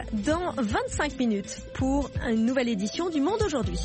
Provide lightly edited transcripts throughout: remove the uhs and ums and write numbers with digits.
dans 25 minutes pour une nouvelle édition du Monde aujourd'hui.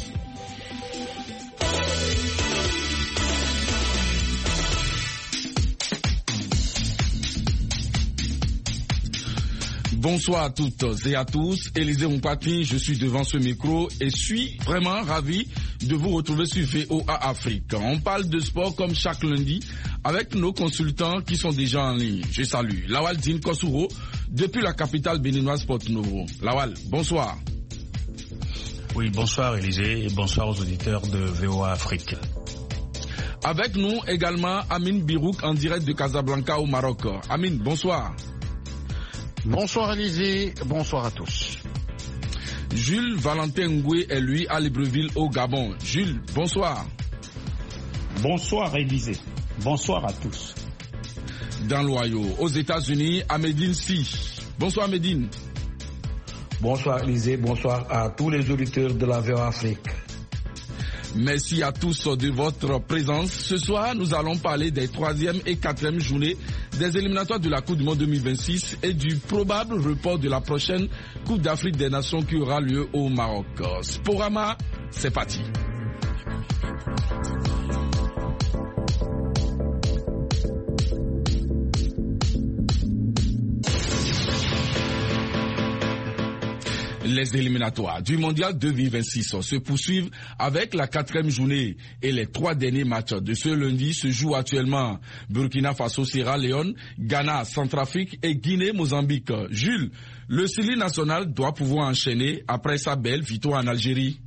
Bonsoir à toutes et à tous, Élisée Mpati, je suis devant ce micro et suis vraiment ravi de vous retrouver sur VOA Afrique. On parle de sport comme chaque lundi avec nos consultants qui sont déjà en ligne. Je salue Lawal Dine Kosuro depuis la capitale béninoise Porto Novo. Lawal, bonsoir. Oui, bonsoir Élisée et bonsoir aux auditeurs de VOA Afrique. Avec nous également Amine Birouk en direct de Casablanca au Maroc. Amine, bonsoir. Bonsoir Élisée, bonsoir à tous. Jules Valentin Ngoué est lui à Libreville au Gabon. Jules, bonsoir. Bonsoir Élisée, bonsoir à tous. Dans l'Ohio, aux États-Unis, Amédine Si. Bonsoir Amédine. Bonsoir Élisée, bonsoir à tous les auditeurs de la VOA Afrique. Merci à tous de votre présence. Ce soir, nous allons parler des 3e et 4e journées des éliminatoires de la Coupe du Monde 2026 et du probable report de la prochaine Coupe d'Afrique des Nations qui aura lieu au Maroc. Sporama, c'est parti. Les éliminatoires du Mondial 2026 se poursuivent avec la 4e journée et les 3 derniers matchs de ce lundi se jouent actuellement. Burkina Faso, Sierra Leone, Ghana, Centrafrique et Guinée-Mozambique. Jules, le Sili national doit pouvoir enchaîner après sa belle victoire en Algérie.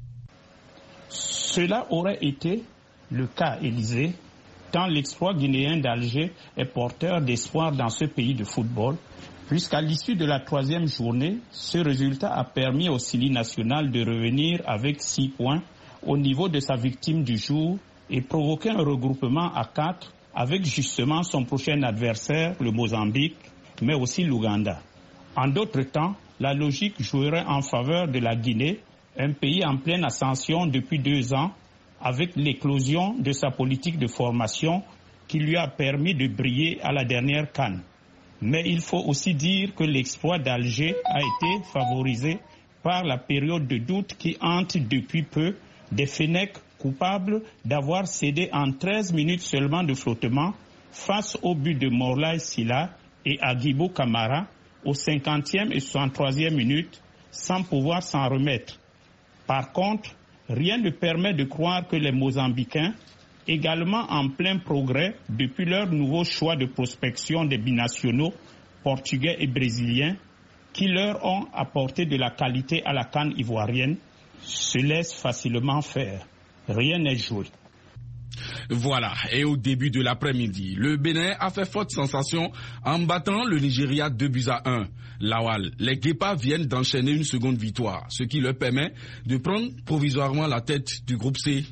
Cela aurait été le cas, Élisée, tant l'exploit guinéen d'Alger est porteur d'espoir dans ce pays de football. Puisqu'à l'issue de la 3e journée, ce résultat a permis au Sili national de revenir avec 6 points au niveau de sa victime du jour et provoquer un regroupement à 4 avec justement son prochain adversaire, le Mozambique, mais aussi l'Ouganda. En d'autres temps, la logique jouerait en faveur de la Guinée, un pays en pleine ascension depuis 2 ans, avec l'éclosion de sa politique de formation qui lui a permis de briller à la dernière CAN. Mais il faut aussi dire que l'exploit d'Alger a été favorisé par la période de doute qui hante depuis peu des Fennecs coupables d'avoir cédé en 13 minutes seulement de flottement face au but de Morlaï Sylla et Agibou Kamara aux 50e et 63e minutes sans pouvoir s'en remettre. Par contre, rien ne permet de croire que les Mozambicains, également en plein progrès depuis leur nouveau choix de prospection des binationaux portugais et brésiliens qui leur ont apporté de la qualité à la CAN ivoirienne, se laissent facilement faire. Rien n'est joué. Voilà, et au début de l'après-midi, le Bénin a fait forte sensation en battant le Nigeria 2-1. Lawal, les Guépards viennent d'enchaîner une seconde victoire, ce qui leur permet de prendre provisoirement la tête du groupe C.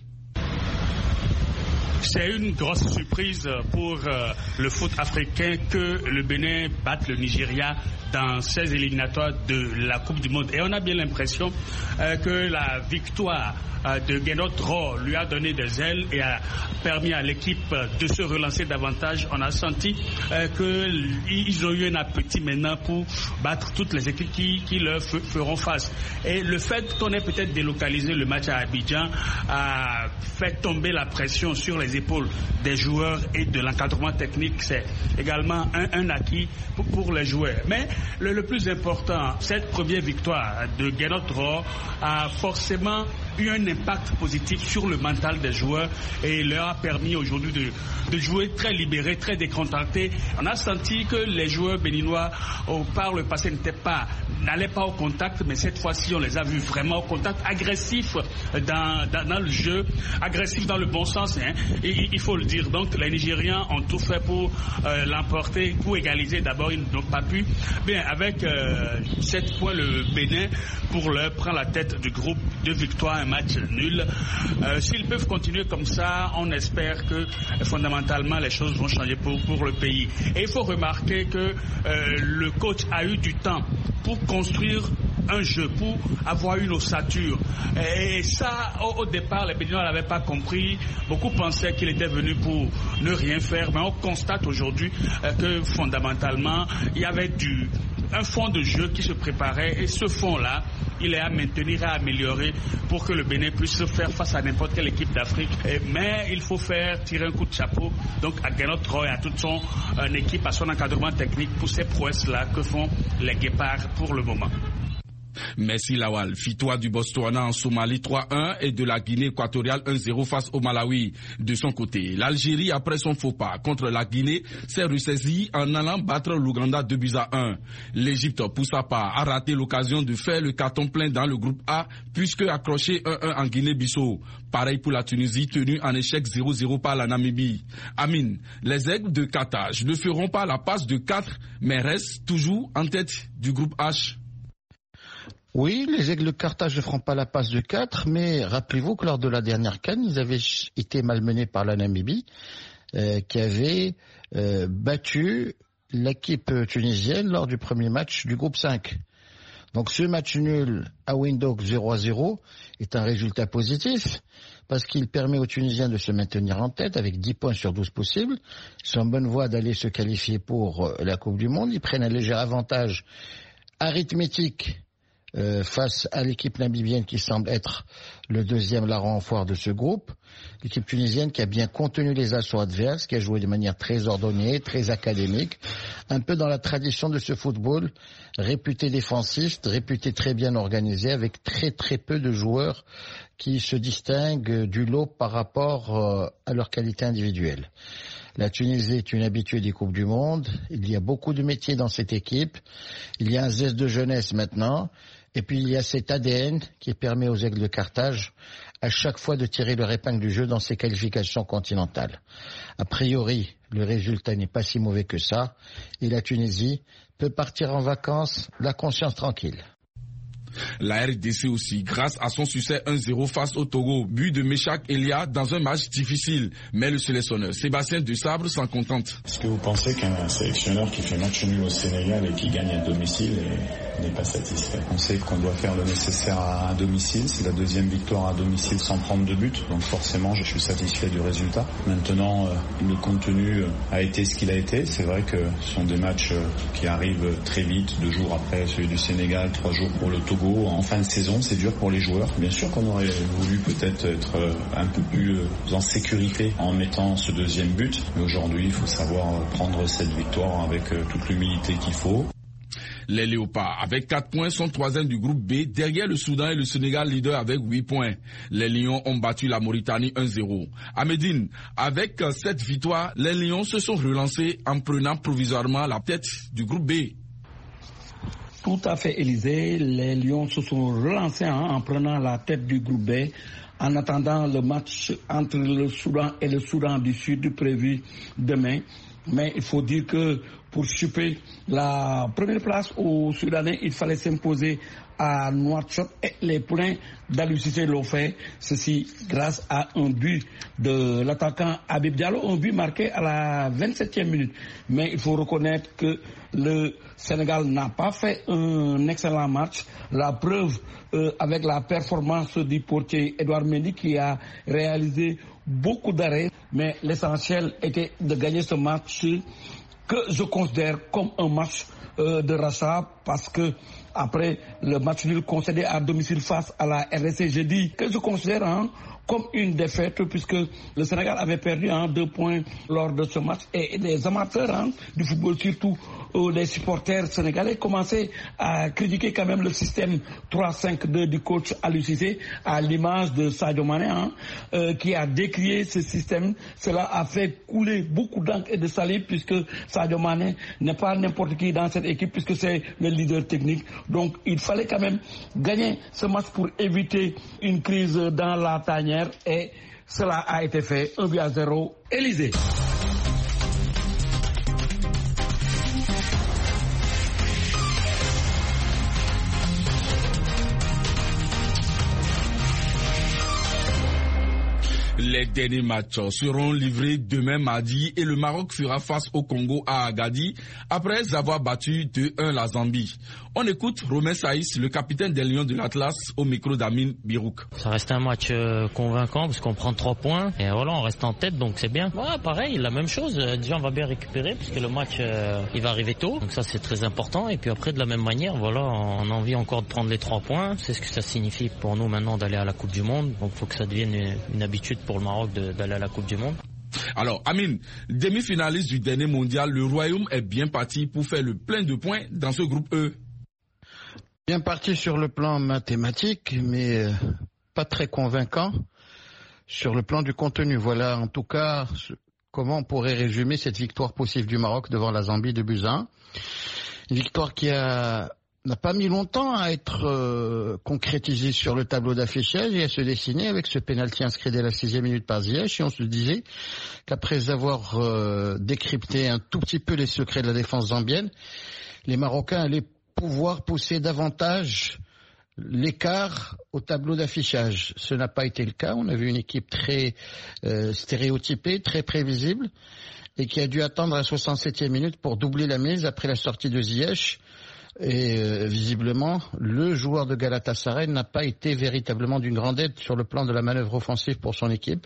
C'est une grosse surprise pour le foot africain que le Bénin batte le Nigeria dans ces éliminatoires de la Coupe du Monde. Et on a bien l'impression que la victoire de Guénot Roh lui a donné des ailes et a permis à l'équipe de se relancer davantage. On a senti qu'ils ont eu un appétit maintenant pour battre toutes les équipes qui leur feront face. Et le fait qu'on ait peut-être délocalisé le match à Abidjan a fait tomber la pression sur les épaules des joueurs et de l'encadrement technique. C'est également un acquis pour les joueurs. Mais le plus important, cette première victoire de Guénot Roh a forcément eu un impact positif sur le mental des joueurs et leur a permis aujourd'hui de jouer très libérés, très décontractés. On a senti que les joueurs béninois par le passé n'allaient pas au contact, mais cette fois-ci on les a vus vraiment au contact, agressifs dans le jeu, agressifs dans le bon sens, hein, et il faut le dire. Donc les Nigérians ont tout fait pour l'emporter, pour égaliser. D'abord ils n'ont pas pu. Bien, avec 7 points, le Bénin pour leur prend la tête du groupe, 2 victoires, un match nul. S'ils peuvent continuer comme ça, on espère que fondamentalement les choses vont changer pour le pays. Et il faut remarquer que le coach a eu du temps pour construire un jeu, pour avoir une ossature. Et ça, au départ, les Béninois n'avaient pas compris. Beaucoup pensaient qu'il était venu pour ne rien faire. Mais on constate aujourd'hui que fondamentalement, il y avait un fond de jeu qui se préparait et ce fond-là, il est à maintenir, à améliorer pour que le Bénin puisse se faire face à n'importe quelle équipe d'Afrique. Mais il faut tirer un coup de chapeau donc à Gernot Roy, à toute son équipe, à son encadrement technique pour ces prouesses-là que font les Guépards pour le moment. Merci Lawal. Victoire du Botswana en Somalie 3-1 et de la Guinée équatoriale 1-0 face au Malawi. De son côté, l'Algérie, après son faux pas contre la Guinée, s'est ressaisie en allant battre l'Ouganda 2-1. L'Égypte, pour sa part, a raté l'occasion de faire le carton plein dans le groupe A puisque accroché 1-1 en Guinée-Bissau. Pareil pour la Tunisie, tenue en échec 0-0 par la Namibie. Amine, les Aigles de Carthage ne feront pas la passe de 4 mais restent toujours en tête du groupe H. Oui, les Aigles de Carthage ne feront pas la passe de 4, mais rappelez-vous que lors de la dernière CAN, ils avaient été malmenés par la Namibie, qui avait battu l'équipe tunisienne lors du premier match du groupe 5. Donc ce match nul à Windhoek 0-0 est un résultat positif parce qu'il permet aux Tunisiens de se maintenir en tête avec 10 points sur 12 possibles. Ils sont en bonne voie d'aller se qualifier pour la Coupe du Monde. Ils prennent un léger avantage arithmétique face à l'équipe namibienne qui semble être le deuxième larron en foire de ce groupe. L'équipe tunisienne qui a bien contenu les assauts adverses, qui a joué de manière très ordonnée, très académique, un peu dans la tradition de ce football réputé défensif, réputé très bien organisé, avec très très peu de joueurs qui se distinguent du lot par rapport à leur qualité individuelle. La Tunisie est une habituée des Coupes du Monde. Il y a beaucoup de métiers dans cette équipe. Il y a un zeste de jeunesse maintenant. Et puis il y a cet ADN qui permet aux Aigles de Carthage à chaque fois de tirer leur épingle du jeu dans ces qualifications continentales. A priori, le résultat n'est pas si mauvais que ça. Et la Tunisie peut partir en vacances la conscience tranquille. La RDC aussi, grâce à son succès 1-0 face au Togo, but de Meshak Elia dans un match difficile. Mais le sélectionneur Sébastien Desabre s'en contente. Est-ce que vous pensez qu'un sélectionneur qui fait match nul au Sénégal et qui gagne à domicile n'est pas satisfait? On sait qu'on doit faire le nécessaire à domicile. C'est la deuxième victoire à domicile sans prendre de but. Donc forcément, je suis satisfait du résultat. Maintenant, le contenu a été ce qu'il a été. C'est vrai que ce sont des matchs qui arrivent très vite, 2 jours après celui du Sénégal, 3 jours pour le Togo. En fin de saison, c'est dur pour les joueurs. Bien sûr qu'on aurait voulu peut-être être un peu plus en sécurité en mettant ce deuxième but. Mais aujourd'hui, il faut savoir prendre cette victoire avec toute l'humilité qu'il faut. Les Léopards, avec 4 points, sont 3e du groupe B, derrière le Soudan et le Sénégal leader avec 8 points. Les Lions ont battu la Mauritanie 1-0. À Médine, avec cette victoire, les Lions se sont relancés en prenant provisoirement la tête du groupe B. Tout à fait, Élysée. Les Lions se sont relancés en prenant la tête du groupe B en attendant le match entre le Soudan et le Soudan du Sud prévu demain. Mais il faut dire que pour choper la première place aux Soudanais, il fallait s'imposer à Nouakchott et les poulains d'Aliou Cissé l'ont fait. Ceci grâce à un but de l'attaquant Habib Diallo, un but marqué à la 27e minute. Mais il faut reconnaître que le Sénégal n'a pas fait un excellent match. La preuve avec la performance du portier Edouard Mendy qui a réalisé beaucoup d'arrêts. Mais l'essentiel était de gagner ce match que je considère comme un match de rachat parce que après le match nul concédé à domicile face à la RDC, j'ai dit que je considère comme une défaite puisque le Sénégal avait perdu 2 points lors de ce match et les amateurs du football, surtout les supporters sénégalais, commençaient à critiquer quand même le système 3-5-2 du coach Aliou Cissé à l'image de Sadio Mané qui a décrié ce système. Cela a fait couler beaucoup d'encre et de salive puisque Sadio Mané n'est pas n'importe qui dans cette équipe puisque c'est le leader technique. Donc il fallait quand même gagner ce match pour éviter une crise dans la tanière. Et cela a été fait 1-0, Élysée. Les derniers matchs seront livrés demain mardi et le Maroc fera face au Congo à Agadir après avoir battu 2-1 la Zambie. On écoute Romain Saïs, le capitaine des Lions de l'Atlas, au micro d'Amine Birouk. Ça reste un match convaincant parce qu'on prend 3 points et voilà, on reste en tête, donc c'est bien. Ouais, pareil, la même chose. Déjà, on va bien récupérer parce que le match il va arriver tôt, donc ça c'est très important. Et puis après, de la même manière, voilà, on a envie encore de prendre les 3 points. C'est ce que ça signifie pour nous maintenant d'aller à la Coupe du Monde. Donc il faut que ça devienne une habitude pour le Maroc d'aller à la Coupe du Monde. Alors, Amine, demi-finaliste du dernier mondial, le Royaume est bien parti pour faire le plein de points dans ce groupe E. Bien parti sur le plan mathématique, mais pas très convaincant sur le plan du contenu. Voilà en tout cas comment on pourrait résumer cette victoire possible du Maroc devant la Zambie de buts à 1. Une victoire qui n'a pas mis longtemps à être concrétisée sur le tableau d'affichage et à se dessiner avec ce pénalty inscrit dès la 6e minute par Ziyech. Et on se disait qu'après avoir décrypté un tout petit peu les secrets de la défense zambienne, les Marocains allaient pouvoir pousser davantage l'écart au tableau d'affichage. Ce n'a pas été le cas. On a vu une équipe très stéréotypée, très prévisible et qui a dû attendre la 67e minute pour doubler la mise après la sortie de Ziyech. Et visiblement, le joueur de Galatasaray n'a pas été véritablement d'une grande aide sur le plan de la manœuvre offensive pour son équipe.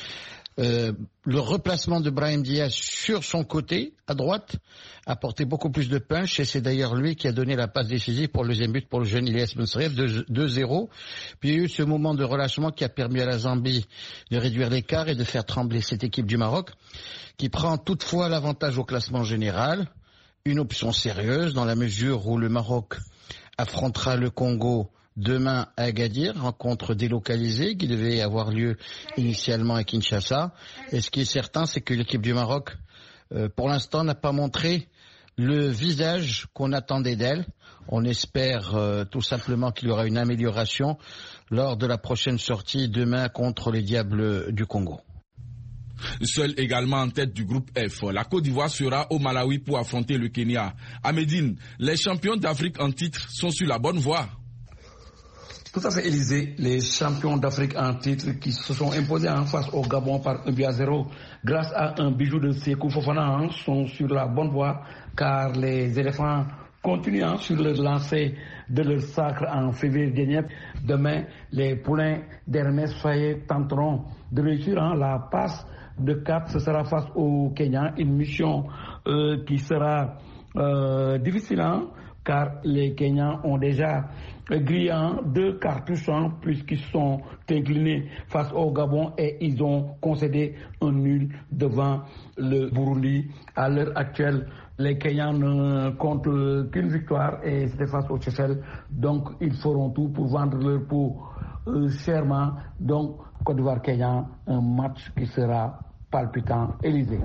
Le replacement de Brahim Diaz sur son côté, à droite, a porté beaucoup plus de punch et c'est d'ailleurs lui qui a donné la passe décisive pour le deuxième but pour le jeune Ilyas Benserev, 2-0. Puis il y a eu ce moment de relâchement qui a permis à la Zambie de réduire l'écart et de faire trembler cette équipe du Maroc, qui prend toutefois l'avantage au classement général. Une option sérieuse dans la mesure où le Maroc affrontera le Congo demain à Agadir, rencontre délocalisée qui devait avoir lieu initialement à Kinshasa. Et ce qui est certain, c'est que l'équipe du Maroc, pour l'instant, n'a pas montré le visage qu'on attendait d'elle. On espère tout simplement qu'il y aura une amélioration lors de la prochaine sortie demain contre les Diables du Congo. Seule également en tête du groupe F, la Côte d'Ivoire sera au Malawi pour affronter le Kenya. À Médine, les champions d'Afrique en titre sont sur la bonne voie. Tout à fait, Élysée. Les champions d'Afrique en titre qui se sont imposés en face au Gabon par 1-0 grâce à un bijou de Sékou Fofana sont sur la bonne voie car les éléphants continuent sur leur lancée de leur sacre en février dernier. Demain, les poulains d'Hermès Faye tenteront de réussir la passe de cap. Ce sera face au Kenya, une mission qui sera difficile car les Kenyans ont déjà grillé 2 cartouches puisqu'ils sont inclinés face au Gabon et ils ont concédé un nul devant le Burundi. À l'heure actuelle, les Kenyans ne comptent qu'une victoire et c'était face au Seychelles. Donc ils feront tout pour vendre leur peau chèrement. Donc Côte d'Ivoire-Kenya, un match qui sera palpitant. Élysée.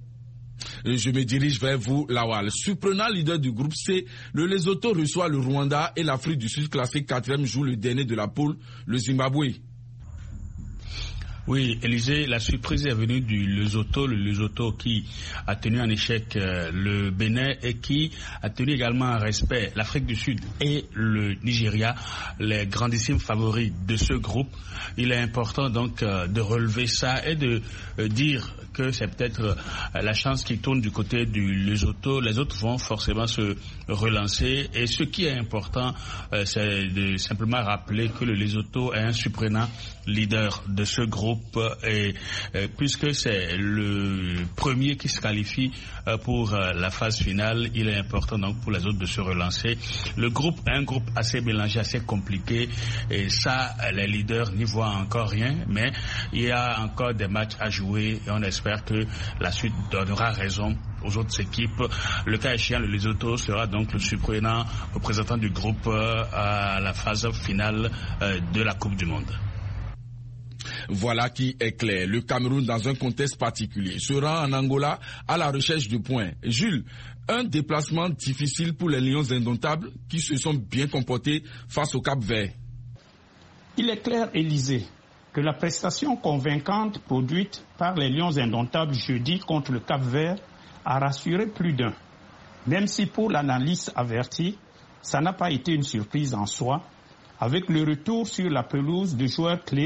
Je me dirige vers vous, Lawal. Surprenant leader du groupe C, le Lesotho reçoit le Rwanda et l'Afrique du Sud classé 4e joue le dernier de la poule, le Zimbabwe. Oui, Élysée, la surprise est venue du Lesotho, le Lesotho qui a tenu en échec le Bénin et qui a tenu également en respect l'Afrique du Sud et le Nigeria, les grandissimes favoris de ce groupe. Il est important donc de relever ça et de dire que c'est peut-être la chance qui tourne du côté du Lesotho. Les autres vont forcément se relancer et ce qui est important, c'est de simplement rappeler que le Lesotho est un surprenant leader de ce groupe et puisque c'est le premier qui se qualifie pour la phase finale, il est important donc pour les autres de se relancer. Le groupe est un groupe assez mélangé, assez compliqué et ça, les leaders n'y voient encore rien, mais il y a encore des matchs à jouer et on espère que la suite donnera raison aux autres équipes. Le cas échéant, le Lesotho sera donc le surprenant représentant du groupe à la phase finale de la Coupe du Monde. Voilà qui est clair. Le Cameroun, dans un contexte particulier, se rend en Angola à la recherche de points. Jules, un déplacement difficile pour les Lions indomptables qui se sont bien comportés face au Cap-Vert. Il est clair, Élysée, que la prestation convaincante produite par les Lions indomptables jeudi contre le Cap-Vert a rassuré plus d'un. Même si pour l'analyste averti, ça n'a pas été une surprise en soi, avec le retour sur la pelouse de joueurs clés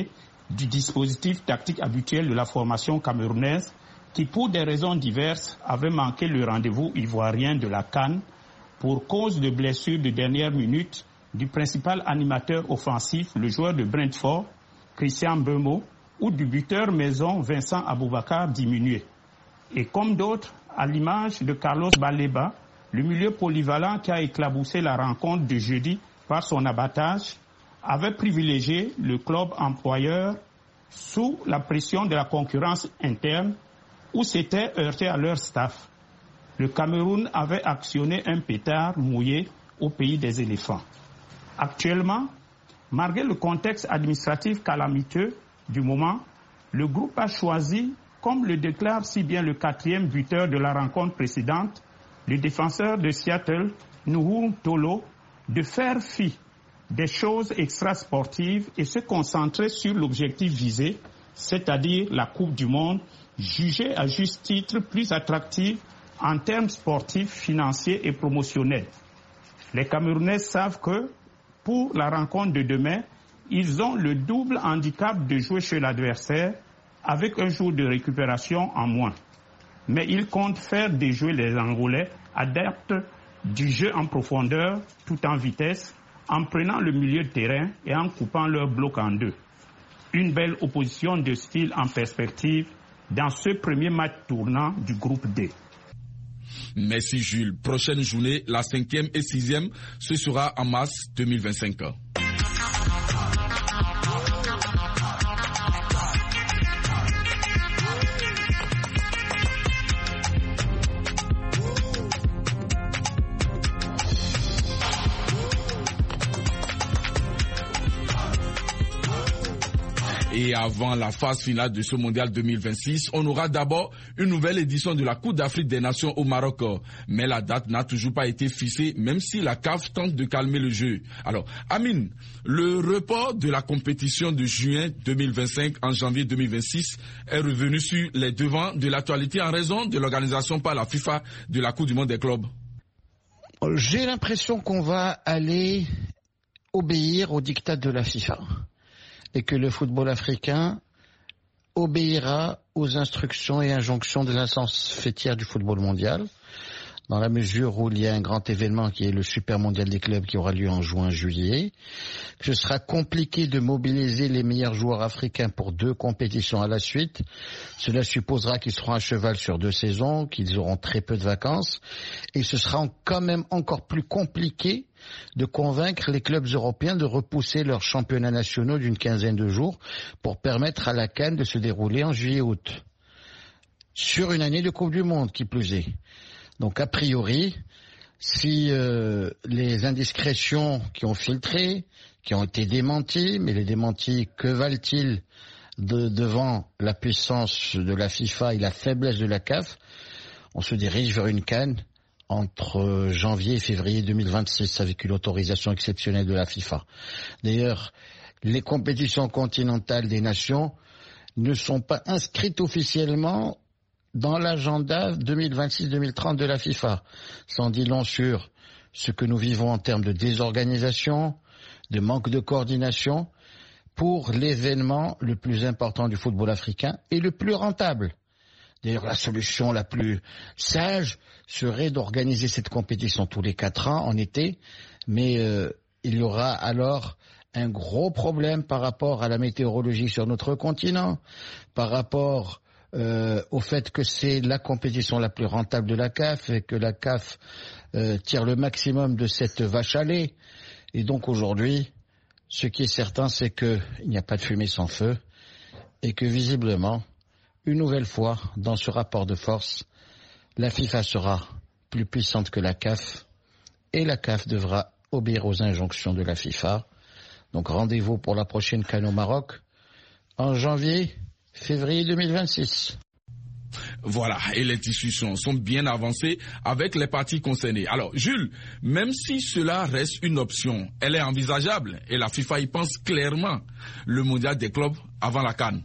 du dispositif tactique habituel de la formation camerounaise qui, pour des raisons diverses, avait manqué le rendez-vous ivoirien de la CAN pour cause de blessure de dernière minute du principal animateur offensif, le joueur de Brentford, Christian Mbeumo, ou du buteur maison Vincent Aboubakar diminué. Et comme d'autres, à l'image de Carlos Baleba, le milieu polyvalent qui a éclaboussé la rencontre de jeudi par son abattage, avait privilégié le club employeur sous la pression de la concurrence interne ou s'était heurté à leur staff. Le Cameroun avait actionné un pétard mouillé au pays des éléphants. Actuellement, malgré le contexte administratif calamiteux du moment, le groupe a choisi, comme le déclare si bien le 4e buteur de la rencontre précédente, le défenseur de Seattle, Nuhu Tolo, de faire fi des choses extrasportives et se concentrer sur l'objectif visé, c'est-à-dire la Coupe du Monde, jugée à juste titre plus attractive en termes sportifs, financiers et promotionnels. Les Camerounais savent que, pour la rencontre de demain, ils ont le double handicap de jouer chez l'adversaire avec un jour de récupération en moins. Mais ils comptent faire déjouer les Angolais adeptes du jeu en profondeur tout en vitesse, en prenant le milieu de terrain et en coupant leur bloc en deux. Une belle opposition de style en perspective dans ce premier match tournant du groupe D. Merci Jules. Prochaine journée, la 5e et 6e, ce sera en mars 2025. Et avant la phase finale de ce mondial 2026, on aura d'abord une nouvelle édition de la Coupe d'Afrique des Nations au Maroc. Mais la date n'a toujours pas été fixée, même si la CAF tente de calmer le jeu. Alors, Amine, le report de la compétition de juin 2025 en janvier 2026 est revenu sur les devants de l'actualité en raison de l'organisation par la FIFA de la Coupe du Monde des clubs. J'ai l'impression qu'on va aller obéir au diktat de la FIFA. Et que le football africain obéira aux instructions et injonctions de l'instance fêtière du football mondial, dans la mesure où il y a un grand événement qui est le Super Mondial des clubs qui aura lieu en juin-juillet, que ce sera compliqué de mobiliser les meilleurs joueurs africains pour 2 compétitions à la suite. Cela supposera qu'ils seront à cheval sur 2 saisons, qu'ils auront très peu de vacances, et ce sera quand même encore plus compliqué de convaincre les clubs européens de repousser leurs championnats nationaux d'une 15aine de jours pour permettre à la CAN de se dérouler en juillet-août. Sur une année de Coupe du Monde, qui plus est. Donc a priori, si les indiscrétions qui ont filtré, qui ont été démenties, mais les démentis, que valent-ils devant la puissance de la FIFA et la faiblesse de la CAF, on se dirige vers une CAN entre janvier et février 2026 avec une autorisation exceptionnelle de la FIFA. D'ailleurs, les compétitions continentales des nations ne sont pas inscrites officiellement dans l'agenda 2026-2030 de la FIFA. Ça en dit long sur ce que nous vivons en termes de désorganisation, de manque de coordination pour l'événement le plus important du football africain et le plus rentable. D'ailleurs, la solution la plus sage serait d'organiser cette compétition tous les 4 ans en été, mais il y aura alors un gros problème par rapport à la météorologie sur notre continent, par rapport au fait que c'est la compétition la plus rentable de la CAF et que la CAF tire le maximum de cette vache à lait. Et donc aujourd'hui, ce qui est certain, c'est qu'il n'y a pas de fumée sans feu et que visiblement, une nouvelle fois, dans ce rapport de force, la FIFA sera plus puissante que la CAF et la CAF devra obéir aux injonctions de la FIFA. Donc rendez-vous pour la prochaine CAN au Maroc en janvier-février 2026. Voilà, et les discussions sont bien avancées avec les parties concernées. Alors, Jules, même si cela reste une option, elle est envisageable et la FIFA y pense clairement, le mondial des clubs avant la CAN.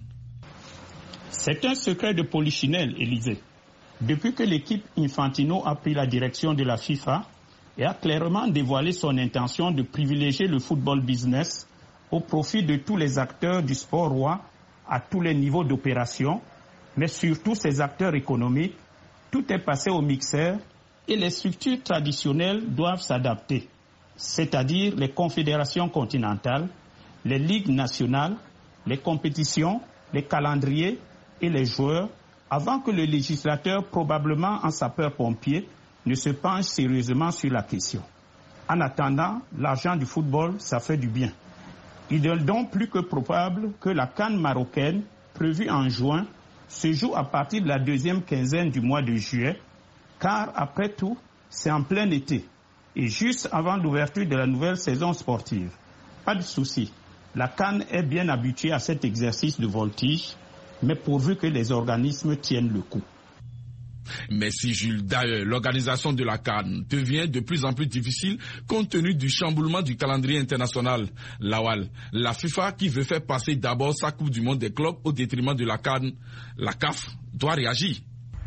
C'est un secret de polichinelle, Élysée. Depuis que l'équipe Infantino a pris la direction de la FIFA et a clairement dévoilé son intention de privilégier le football business au profit de tous les acteurs du sport roi à tous les niveaux d'opération, mais surtout ses acteurs économiques, tout est passé au mixeur et les structures traditionnelles doivent s'adapter, c'est-à-dire les confédérations continentales, les ligues nationales, les compétitions, les calendriers et les joueurs, avant que le législateur, probablement en sapeur-pompier, ne se penche sérieusement sur la question. En attendant, l'argent du football, ça fait du bien. Il est donc plus que probable que la CAN marocaine, prévue en juin, se joue à partir de la deuxième quinzaine du mois de juillet, car après tout, c'est en plein été et juste avant l'ouverture de la nouvelle saison sportive. Pas de souci, la CAN est bien habituée à cet exercice de voltige, mais pourvu que les organismes tiennent le coup. Merci Jules. D'ailleurs, l'organisation de la CAN devient de plus en plus difficile compte tenu du chamboulement du calendrier international. Lawal, la FIFA qui veut faire passer d'abord sa Coupe du Monde des clubs au détriment de la CAN, la CAF doit réagir.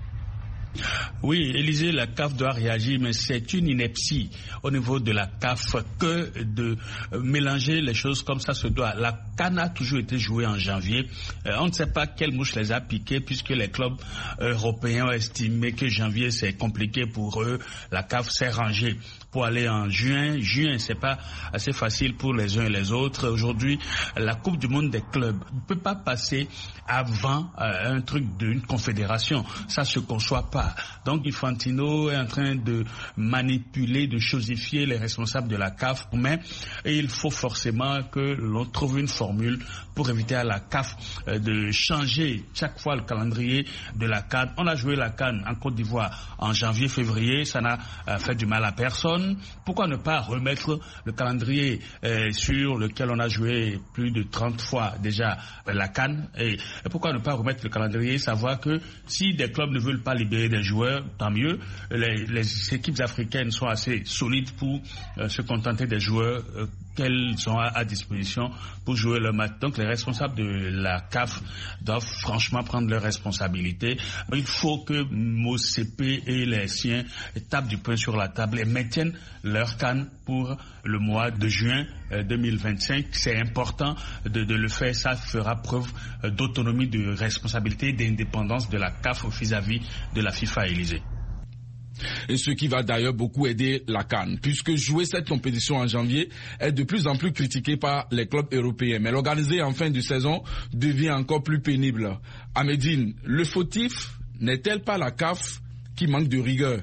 Oui, Élysée, la CAF doit réagir, mais c'est une ineptie au niveau de la CAF que de mélanger les choses comme ça se doit. La CAN a toujours été jouée en janvier. On ne sait pas quelle mouche les a piqués puisque les clubs européens ont estimé que janvier c'est compliqué pour eux. La CAF s'est rangée pour aller en juin. Juin, c'est pas assez facile pour les uns et les autres. Aujourd'hui, la Coupe du Monde des clubs ne peut pas passer avant un truc d'une confédération. Ça se conçoit pas. Donc Infantino est en train de manipuler, de chosifier les responsables de la CAF, mais il faut forcément que l'on trouve une formule pour éviter à la CAF de changer chaque fois le calendrier de la CAN. On a joué la CAN en Côte d'Ivoire en janvier-février, ça n'a fait du mal à personne. Pourquoi ne pas remettre le calendrier sur lequel on a joué plus de 30 fois déjà la CAN, et pourquoi ne pas remettre le calendrier, savoir que si des clubs ne veulent pas libérer des joueurs, tant mieux. Les équipes africaines sont assez solides pour se contenter des joueurs qu'elles ont à disposition pour jouer le match. Donc les responsables de la CAF doivent franchement prendre leurs responsabilités. Il faut que MOCP et les siens tapent du poing sur la table et maintiennent leur CAN pour le mois de juin 2025. C'est important de le faire. Ça fera preuve d'autonomie, de responsabilité et d'indépendance de la CAF vis-à-vis de la FIFA, Élysée. Et ce qui va d'ailleurs beaucoup aider la CAN, puisque jouer cette compétition en janvier est de plus en plus critiqué par les clubs européens. Mais l'organiser en fin de saison devient encore plus pénible. À Médine, le fautif n'est-elle pas la CAF qui manque de rigueur?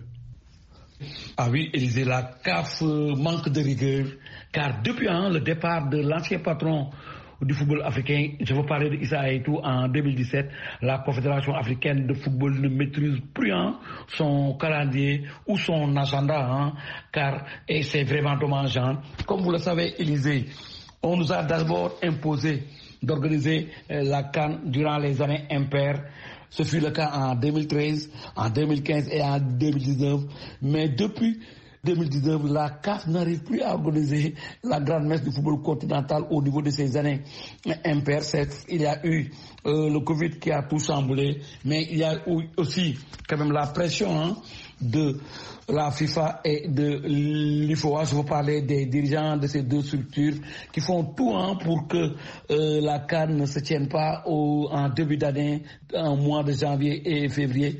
Ah oui, Élysée, la CAF manque de rigueur, car depuis le départ de l'ancien patron du football africain, je veux parler de Issa Hayatou, en 2017, la Confédération africaine de football ne maîtrise plus son calendrier ou son agenda, car c'est vraiment dommageant. Comme vous le savez, Élysée, on nous a d'abord imposé d'organiser la CAN durant les années impaires. Ce fut le cas en 2013, en 2015 et en 2019, mais depuis 2019, la CAF n'arrive plus à organiser la grande messe du football continental au niveau de ces années impaires. Il y a eu le Covid qui a tout chamboulé, mais il y a eu aussi quand même la pression de la FIFA et de l'UFOA. Je veux parler des dirigeants de ces deux structures qui font tout pour que la CAN ne se tienne pas en début d'année, en mois de janvier et février.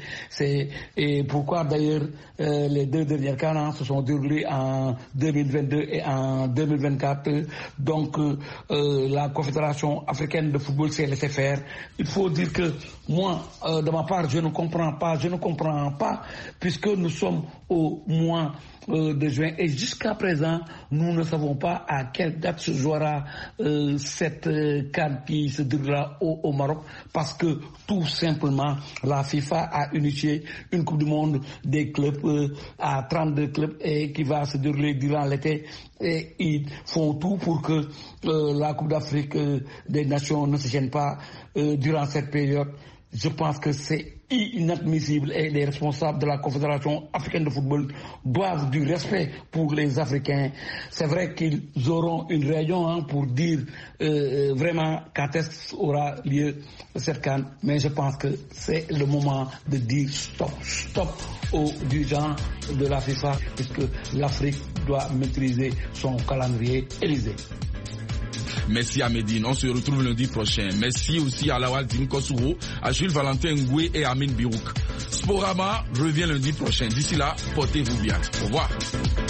Et pourquoi d'ailleurs les deux dernières CAN se sont déroulées en 2022 et en 2024. Donc la Confédération africaine de football s'est laissée faire. Il faut dire que moi, de ma part, je ne comprends pas, puisque nous sommes au mois de juin et jusqu'à présent, nous ne savons pas à quelle date se jouera cette CAN qui se déroulera au Maroc, parce que tout simplement, la FIFA a initié une Coupe du Monde des clubs à 32 clubs et qui va se dérouler durant l'été, et ils font tout pour que la Coupe d'Afrique des Nations ne se tienne pas durant cette période. Je pense que c'est inadmissible et les responsables de la Confédération africaine de football doivent du respect pour les Africains. C'est vrai qu'ils auront une réunion pour dire vraiment quand est-ce qu'aura lieu cette CAN, mais je pense que c'est le moment de dire stop aux dirigeants de la FIFA, puisque l'Afrique doit maîtriser son calendrier. Élysée. Merci à Medine. On se retrouve lundi prochain. Merci aussi à Lawal Tim Kosuro, à Jules Valentin Ngoué et à Amine Birouk. Sporama revient lundi prochain. D'ici là, portez-vous bien. Au revoir.